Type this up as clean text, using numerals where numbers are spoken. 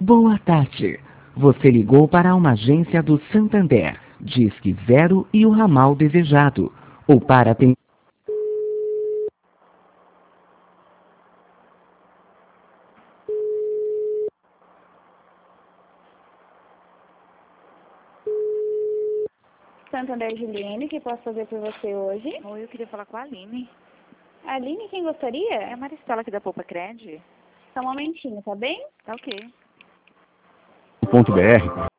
Boa tarde. Você ligou para uma agência do Santander. Disque 0 e o ramal desejado. Ou para atender. Santander Juliane, o que posso fazer por você hoje? Oi, eu queria falar com a Aline. Aline, quem É gostaria? a Maristela aqui da Poupa Cred. Só um momentinho, tá bem? Tá ok. .br